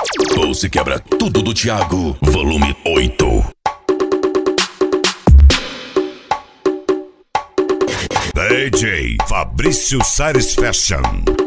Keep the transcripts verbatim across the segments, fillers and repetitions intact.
Ou se quebra tudo do Thiago, volume oito. D J Fabrício Satisfaction.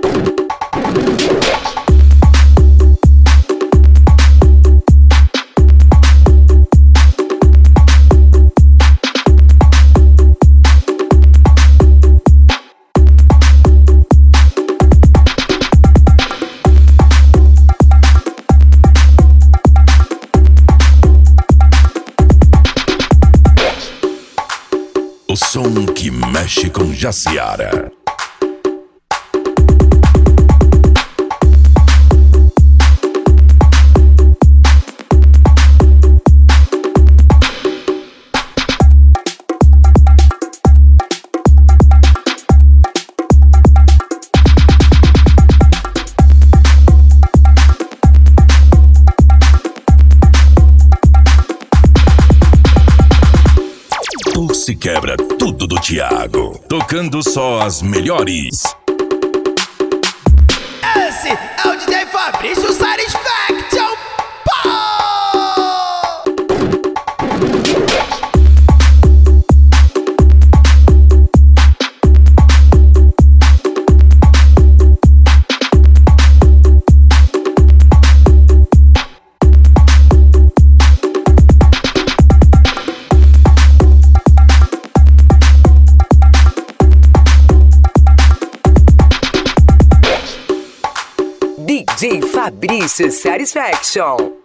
O som que mexe com Jaciara. Se quebra tudo do Thiago, tocando só as melhores. Esse é o D J Fabrício Satisfaction. D J Fabrício Satisfaction.